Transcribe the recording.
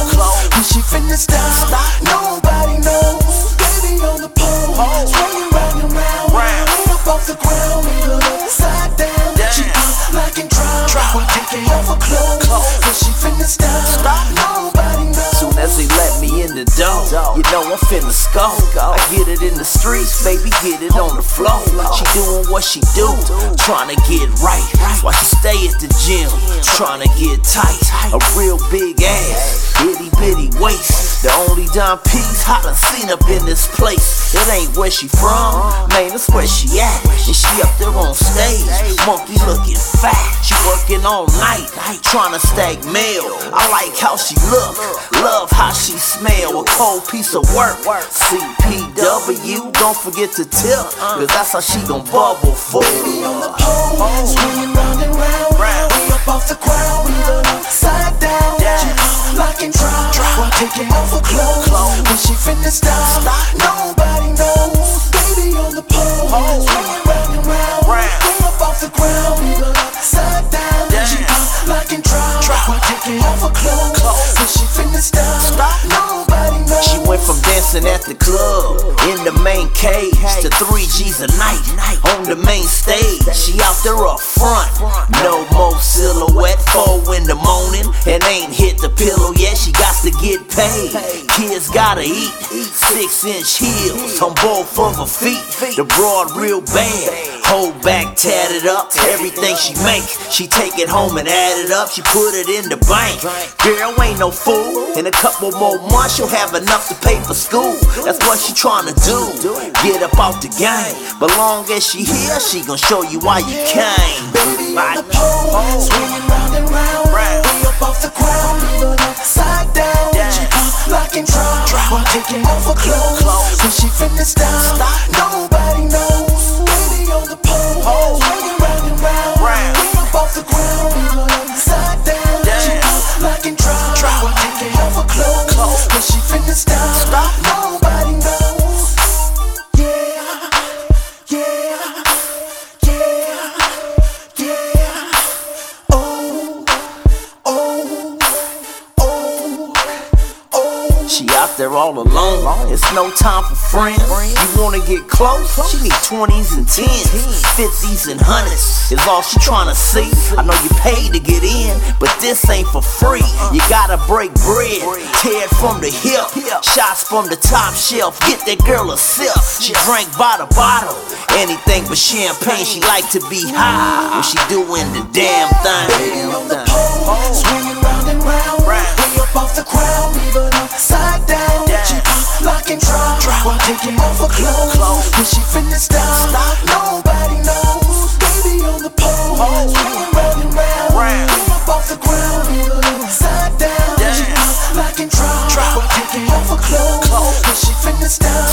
When she finna stop, nobody knows. Baby on the pole, swinging round and round. Right up off the ground, leave her upside down. She up like in drop, while taking off her clothes. When she finna stop, nobody knows. Soon as they let me in the door, you know I'm finna score. I get it in the streets, baby, get it on the floor. She doing what she do, trying to get right. While she stay at the gym, trying to get tight. A real big ass, itty bitty waist. The only dime piece I done seen up in this place. It ain't where she from, man, it's where she at. And she up there on stage, monkey looking fat. She working all night, trying to stack mail. I like how she look, love how she smell. A cold piece of work. CPW, don't forget to tip, cause that's how she gon' bubble for. Baby on the pole, swinging round and round. We up off the ground, we the upside down. She up like in drop, while taking off her clothes. When she finna stop, nobody knows. Baby on the pole, swinging round and round. We up off the ground, we the upside down. She up like in drop, while taking off her clothes. When she finna stop, nobody knows. She went from dancing at the club in the main cage to 3 G's a night on the main stage. She out there up front, no more silhouette. 4 in the morning and ain't hit the pillow yet. She got to get paid. Kids gotta eat. 6-inch heels on both of her feet. The broad real bad, whole back tatted up. Everything she make, she take it home and add it up. She put it in the bank. Girl ain't no fool. In a couple more months she'll have enough to pay for school. That's what she tryna do, get up off the game. But long as she here, she gon' show you why you came. Baby on the pole, swinging round and round. We up off the ground, leave her upside down. She up like in drop, while taking off her clothes. When she finna stop, nobody knows. Baby on the pole, swinging round and round. We up off the ground, leave her upside down. She up like in drop, while taking off her clothes. When she finna stop, nobody knows. She out there all alone, it's no time for friends. You wanna get close? She need 20s and 10s, 50s and 100s is all she tryna see. I know you paid to get in, but this ain't for free. You gotta break bread, tear it from the hip. Shots from the top shelf, get that girl a sip. She drank by the bottle, anything but champagne. She like to be high when she doing the damn thing. Baby on the pole, swinging round and round. We up off the ground, leave her upside down. She up like in drop, while taking off her clothes. When she finna stop, nobody knows. Baby on the pole, swinging round and round. We up off the ground, leave her upside down. She up like in drop, while taking off her clothes. When she finna stop.